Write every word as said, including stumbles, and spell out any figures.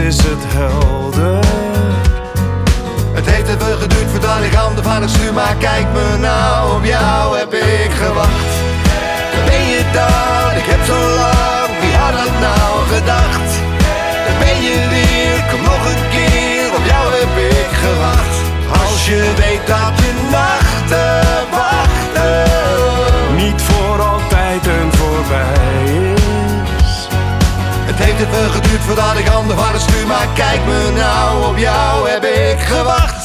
is het helder. Het heeft even geduurd voordat ik handen van het stuur, maar kijk me nou, op jou heb ik gewacht. Daar ben je dan, ik heb zo lang, wie had dat nou gedacht? Daar ben je weer, kom nog een keer, op jou heb ik gewacht. Als je weet dat je nachten wachten Niet voor altijd en voorbij is. Het heeft even geduurd voordat ik handen van het stuur, maar kijk me nou, op jou heb ik gewacht.